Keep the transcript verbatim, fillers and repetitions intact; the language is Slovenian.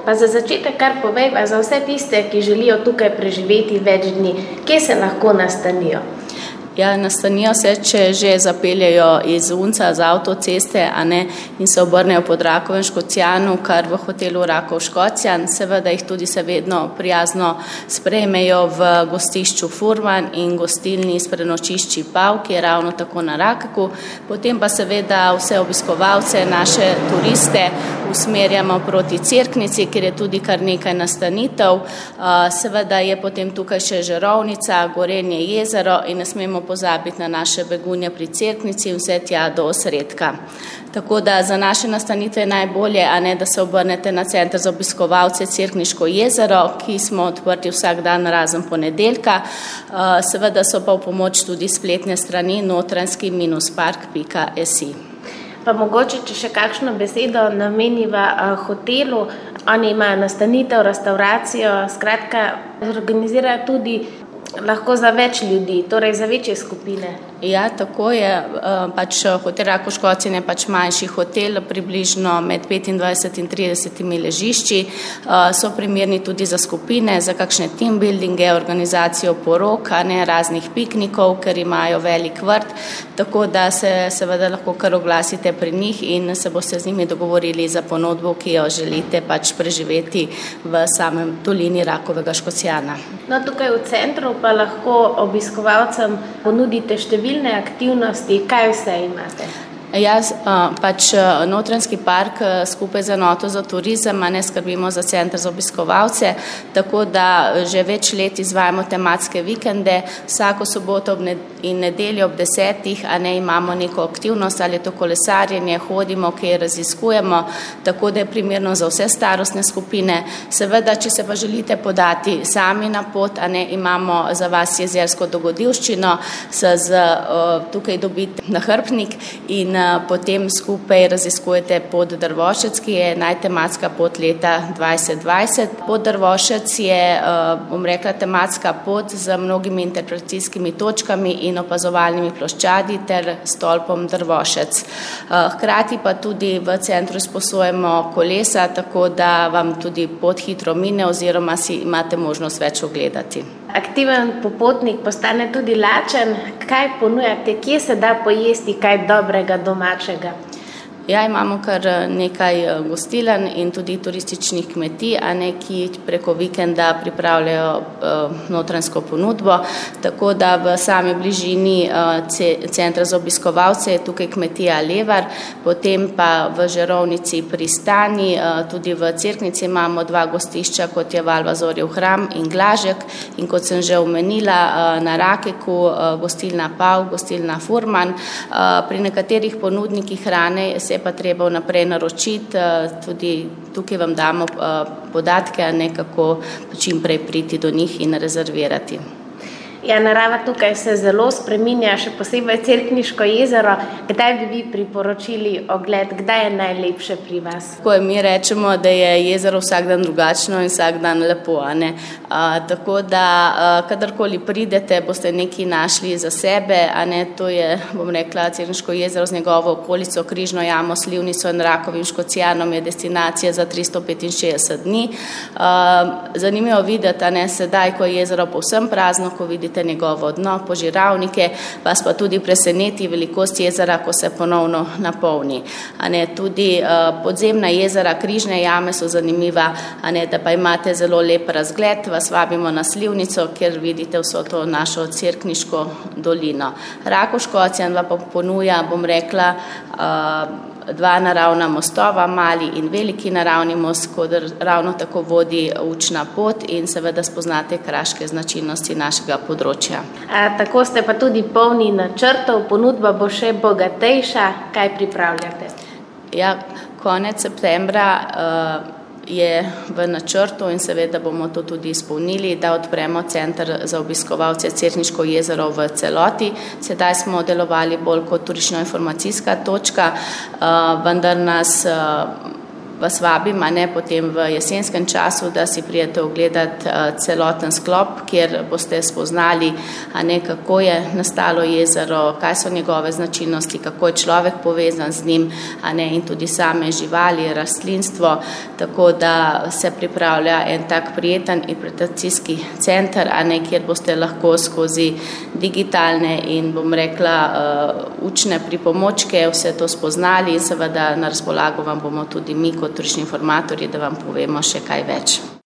Pa za začetek kar povejva za vse tiste, ki želijo tukaj preživeti več dni, kje se lahko nastanijo? Ja, nastanijo se, če že zapeljajo iz Unca z avtoceste, a ne, in se obrnejo pod Rakovem Škocjanu, kar v hotelu Rakov Škocjan, seveda jih tudi se vedno prijazno sprejmejo v gostišču Furman in gostilni s prenočišči Pav, ki je ravno tako na Rakeku. Potem pa seveda vse obiskovalce, naše turiste usmerjamo proti Cerknici, kjer je tudi kar nekaj nastanitev. Seveda je potem tukaj še Žerovnica, Gorenje jezero in ne smemo pozabiti na naše begunje pri Cerknici in vse tja do Osredka. Tako da za naše nastanitve je najbolje, a ne, da se obrnete na center za obiskovalce Cerkniško jezero, ki smo odprti vsak dan razen ponedeljka. Seveda so pa v pomoč tudi spletne strani notranjski park pika si. Pa mogoče, če še kakšno besedo nameniva hotelu, oni imajo nastanitev, restauracijo, skratka, organizirajo tudi lahko za več ljudi, torej za večje skupine. Ja, tako je. Pač hotel Rakov Škocjan je pač manjši hotel, približno med petindvajset in tridesetimi ležišči. So primerni tudi za skupine, za kakšne team buildinge, organizacijo porok, a ne raznih piknikov, ker imajo velik vrt, tako da se seveda lahko kar oglasite pri njih in se boste z njimi dogovorili za ponudbo, ki jo želite pač preživeti v samem dolini Rakovega Škocjana. No, tukaj v centru pa lahko obiskovalcem ponudite številne aktivnosti, kaj vse imate? Jaz pač Notranjski park skupaj z enoto za turizem, a ne, skrbimo za center za obiskovalce, tako da že več let izvajamo tematske vikende, vsako soboto in nedeljo ob desetih, a ne, imamo neko aktivnost, ali je to kolesarjenje, hodimo, kjer raziskujemo, tako da je primerno za vse starostne skupine. Seveda, če se pa želite podati sami na pot, a ne, imamo za vas jezersko dogodivščino, se z, tukaj dobite nahrbtnik in potem skupaj raziskujete pot Drvošec, ki je najtematska pot leta dvajset dvajset. Pot Drvošec je, bom rekla, tematska pot z mnogimi interpretacijskimi točkami in opazovalnimi ploščadi ter stolpom Drvošec. Hkrati pa tudi v centru sposojamo kolesa, tako da vam tudi pot hitro mine oziroma si imate možnost več ogledati. Aktiven popotnik postane tudi lačen. Kaj ponujate, kje se da pojesti kaj dobrega domačega? Ja, imamo kar nekaj gostiln in tudi turističnih kmetij, a ne, ki preko vikenda pripravljajo uh, notranjsko ponudbo, tako da v sami bližini uh, centra za obiskovalce je tukaj kmetija Levar, potem pa v Žerovnici Pristani, uh, tudi v Cerknici imamo dva gostišča, kot je Valva Zorjev hram in Glažek, in kot sem že omenila, uh, na Rakeku uh, gostilna Pav, gostilna Furman. Uh, pri nekaterih ponudnikih hrane se pa treba vnaprej naročiti, tudi tukaj vam damo podatke, nekako čim prej priti do njih in rezervirati. Ja, narava tukaj se zelo spreminja, še posebej Cerkniško jezero. Kdaj bi vi priporočili ogled, kdaj je najlepše pri vas? Tako je, mi rečemo, da je jezero vsak dan drugačno in vsak dan lepo, a ne. A, tako da, a, kadarkoli pridete, boste nekaj našli za sebe, a ne, to je, bom rekla, Cerkniško jezero z njegovo okolico, Križno jamo, Slivnico in Rakovim Škocjanom je destinacija za tristo petinšestdeset dni. A, zanimivo videti, a ne, sedaj, ko je jezero povsem prazno, ko vidite njegovo dno, požiravnike, vas pa tudi preseneti velikost jezera, ko se ponovno napolni. A ne, tudi uh, podzemna jezera, Križne jame so zanimiva, a ne, da pa imate zelo lep razgled, vas vabimo na Slivnico, kjer vidite vso to našo Cerkniško dolino. Rakov Škocjan pa ponuja, bom rekla, uh, dva naravna mostova, mali in veliki naravni most, kodr ravno tako vodi učna pot in seveda spoznate kraške značilnosti našega področja. A, tako ste pa tudi polni načrtov, ponudba bo še bogatejša. Kaj pripravljate? Ja, konec septembra uh, je v načrtu in seveda bomo to tudi izpolnili, da odpremo center za obiskovalce Cerkniško jezero v celoti. Sedaj smo delovali bolj kot turistično-informacijska točka, vendar nas vas vabim, a ne potem v jesenskem času, da si prijete ogledati celoten sklop, kjer boste spoznali, a ne, kako je nastalo jezero, kaj so njegove značilnosti, kako je človek povezan z njim, a ne, in tudi same živali, rastlinstvo, tako da se pripravlja en tak prijeten interpretacijski center, a ne, kjer boste lahko skozi digitalne in, bom rekla, uh, učne pripomočke vse to spoznali in seveda na razpolago vam bomo tudi mi kot turistični informatorji, da vam povemo še kaj več.